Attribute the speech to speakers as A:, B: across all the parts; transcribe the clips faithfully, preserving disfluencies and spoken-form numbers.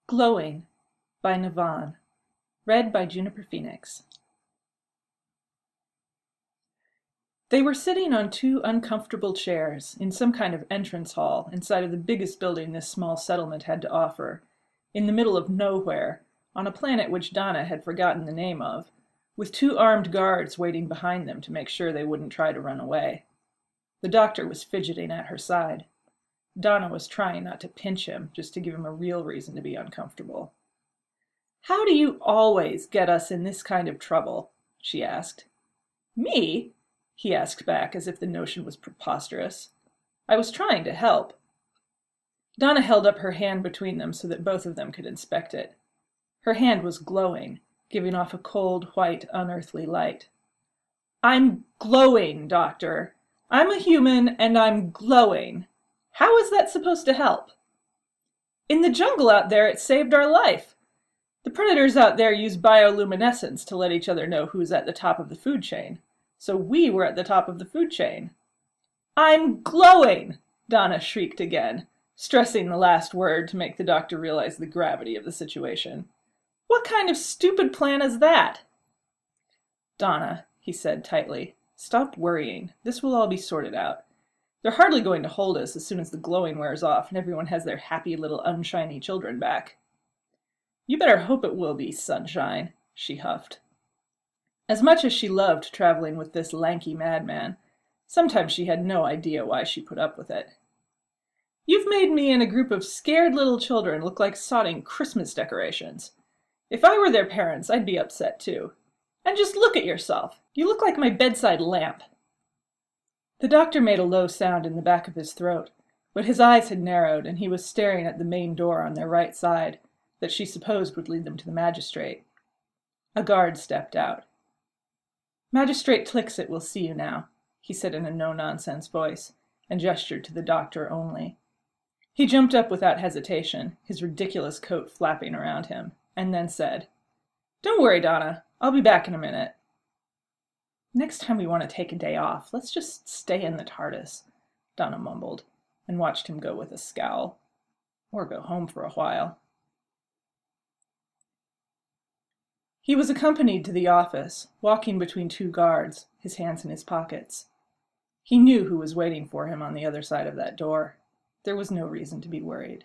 A: Glowing by Navan. Read by Juniper Phoenix. They were sitting on two uncomfortable chairs in some kind of entrance hall inside of the biggest building this small settlement had to offer, in the middle of nowhere, on a planet which Donna had forgotten the name of, with two armed guards waiting behind them to make sure they wouldn't try to run away. The doctor was fidgeting at her side. Donna was trying not to pinch him, just to give him a real reason to be uncomfortable. "How do you always get us in this kind of trouble?" she asked. "Me?" he asked back, as if the notion was preposterous. "I was trying to help." Donna held up her hand between them so that both of them could inspect it. Her hand was glowing, giving off a cold, white, unearthly light. "I'm glowing, Doctor. I'm a human, and I'm glowing. How is that supposed to help?" "In the jungle out there, it saved our life. The predators out there use bioluminescence to let each other know who's at the top of the food chain. So we were at the top of the food chain." "I'm glowing!" Donna shrieked again, stressing the last word to make the doctor realize the gravity of the situation. "What kind of stupid plan is that?" "Donna," he said tightly, "stop worrying. This will all be sorted out. They're hardly going to hold us as soon as the glowing wears off and everyone has their happy little unshiny children back." "You better hope it will be, sunshine," she huffed. As much as she loved traveling with this lanky madman, sometimes she had no idea why she put up with it. "You've made me and a group of scared little children look like sodding Christmas decorations. If I were their parents, I'd be upset too. And just look at yourself. You look like my bedside lamp." The doctor made a low sound in the back of his throat, but his eyes had narrowed and he was staring at the main door on their right side, that she supposed would lead them to the magistrate. A guard stepped out. "Magistrate Tlixit will see you now," he said in a no-nonsense voice, and gestured to the doctor only. He jumped up without hesitation, his ridiculous coat flapping around him, and then said, "Don't worry, Donna. I'll be back in a minute." "Next time we want to take a day off, let's just stay in the TARDIS," Donna mumbled, and watched him go with a scowl. Or go home for a while. He was accompanied to the office, walking between two guards, his hands in his pockets. He knew who was waiting for him on the other side of that door. There was no reason to be worried.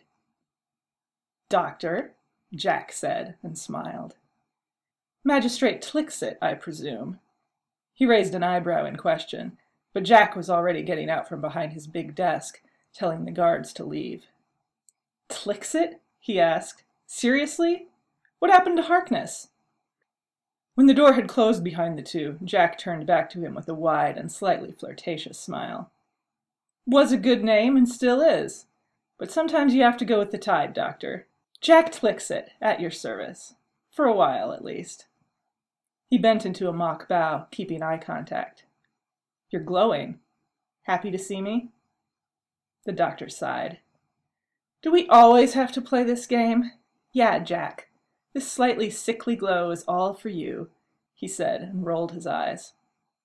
A: "Doctor," Jack said, and smiled. "Magistrate Tlixit, I presume." He raised an eyebrow in question, but Jack was already getting out from behind his big desk, telling the guards to leave. "Tlixit?" he asked. "Seriously? What happened to Harkness?" When the door had closed behind the two, Jack turned back to him with a wide and slightly flirtatious smile. "Was a good name and still is. But sometimes you have to go with the tide, Doctor. Jack Tlixit, at your service. For a while, at least." He bent into a mock bow, keeping eye contact. "You're glowing. Happy to see me?" The doctor sighed. "Do we always have to play this game? Yeah, Jack. This slightly sickly glow is all for you," he said, and rolled his eyes.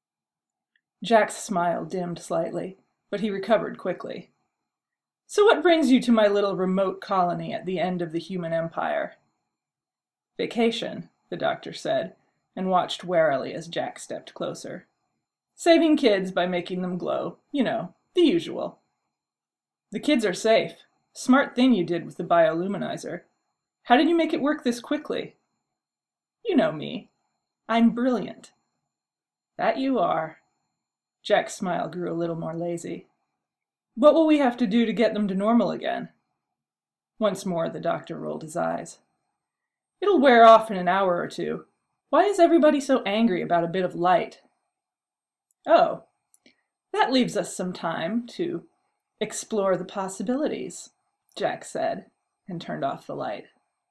A: Jack's smile dimmed slightly, but he recovered quickly. "So what brings you to my little remote colony at the end of the human empire?" "Vacation," the doctor said, and watched warily as Jack stepped closer. "Saving kids by making them glow. You know, the usual." "The kids are safe. Smart thing you did with the bioluminizer. How did you make it work this quickly?" "You know me. I'm brilliant." "That you are." Jack's smile grew a little more lazy. "What will we have to do to get them to normal again?" Once more the doctor rolled his eyes. "It'll wear off in an hour or two. Why is everybody so angry about a bit of light?" "Oh, that leaves us some time to explore the possibilities," Jack said, and turned off the light.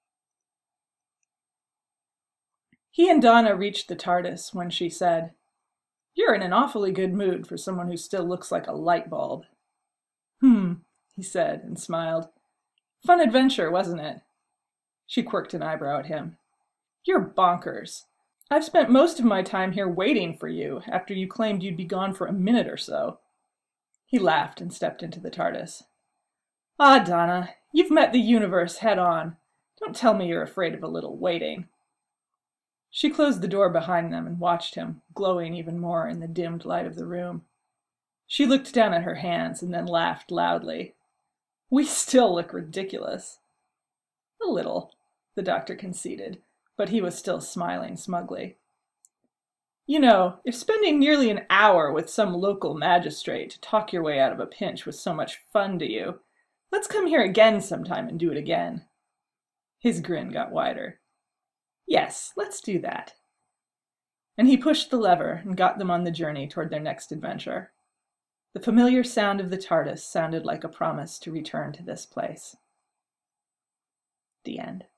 A: He and Donna reached the TARDIS when she said, "You're in an awfully good mood for someone who still looks like a light bulb." "Hmm," he said, and smiled. "Fun adventure, wasn't it?" She quirked an eyebrow at him. "You're bonkers. I've spent most of my time here waiting for you after you claimed you'd be gone for a minute or so." He laughed and stepped into the TARDIS. "Ah, Donna, you've met the universe head on. Don't tell me you're afraid of a little waiting." She closed the door behind them and watched him, glowing even more in the dimmed light of the room. She looked down at her hands and then laughed loudly. "We still look ridiculous." "A little," the doctor conceded, but he was still smiling smugly. "You know, if spending nearly an hour with some local magistrate to talk your way out of a pinch was so much fun to you, let's come here again sometime and do it again." His grin got wider. "Yes, let's do that." And he pushed the lever and got them on the journey toward their next adventure. The familiar sound of the TARDIS sounded like a promise to return to this place. The end.